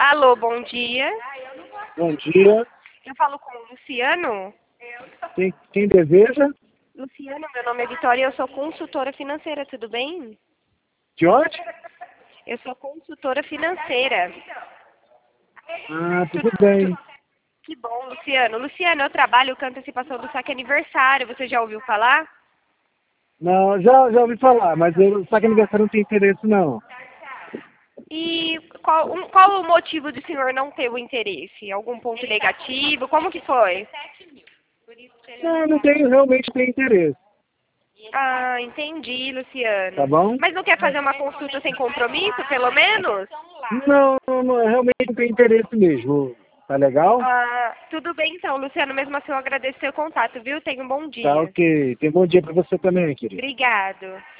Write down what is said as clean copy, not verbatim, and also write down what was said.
Alô, bom dia. Bom dia. Eu falo com o Luciano. Quem deseja? Luciano, meu nome é Vitória e eu sou consultora financeira, tudo bem? De onde? Eu sou consultora financeira. Ah, tudo bem. Que bom, Luciano. Luciano, eu trabalho com antecipação do saque aniversário, você já ouviu falar? Não, já ouvi falar, mas eu saque aniversário não tem interesse não. E qual o motivo do senhor não ter o interesse? Algum ponto negativo? Como que foi? Não tenho, realmente tenho interesse. Ah, entendi, Luciano. Tá bom? Mas não quer fazer uma consulta sem compromisso, pelo menos? Não, realmente não tenho interesse mesmo. Tá legal? Ah, tudo bem então, Luciano. Mesmo assim, eu agradeço seu contato, viu? Tenha um bom Tá dia. ok. Tem bom dia pra você também, querido. Obrigado.